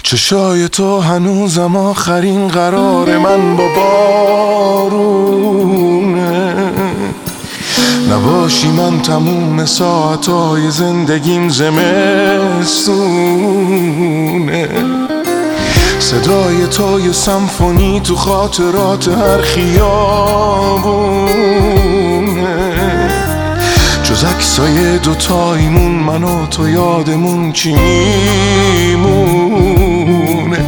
چشای تو هنوزم آخرین قرار من با بارونه. نباشی من تموم ساعتهای زندگیم زمستونه. صدای تو یه سمفونی تو خاطرات هر خیابونه. جز عکسای دوتاییمون من و تو یادمون چی میمونه؟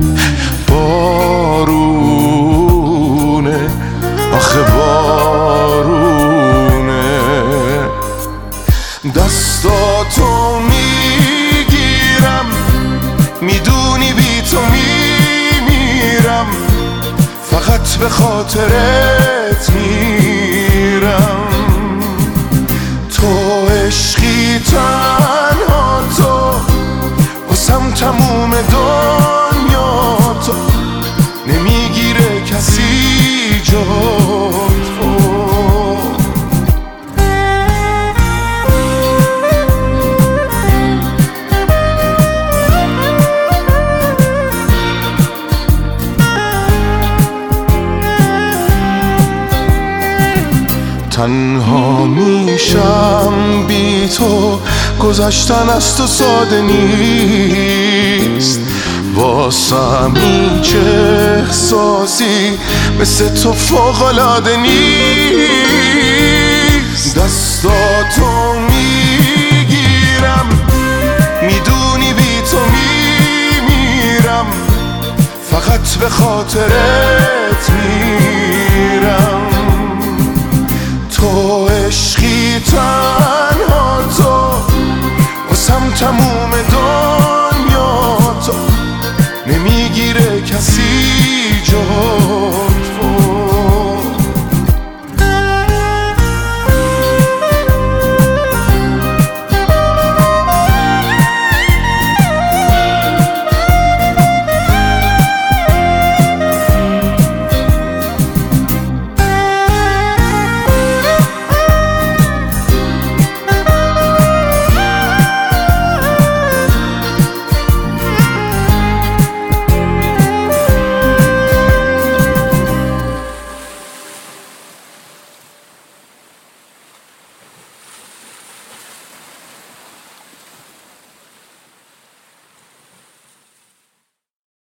بارونه، آخه بارونه. دستاتو میگیرم، میدونی بی تو میمیرم، فقط به خاطرت میرم. تو عشقی تنها تو، واسم تموم دنیا تو، نمیگیره کسی جا تو. تنها میشم بی تو، گذشتن از تو ساده نیست. واسم هیچ احساسی مثل تو فوق‌العاده نیست. دستاتو میگیرم، میدونی بی تو میمیرم، فقط به خاطرت میرم.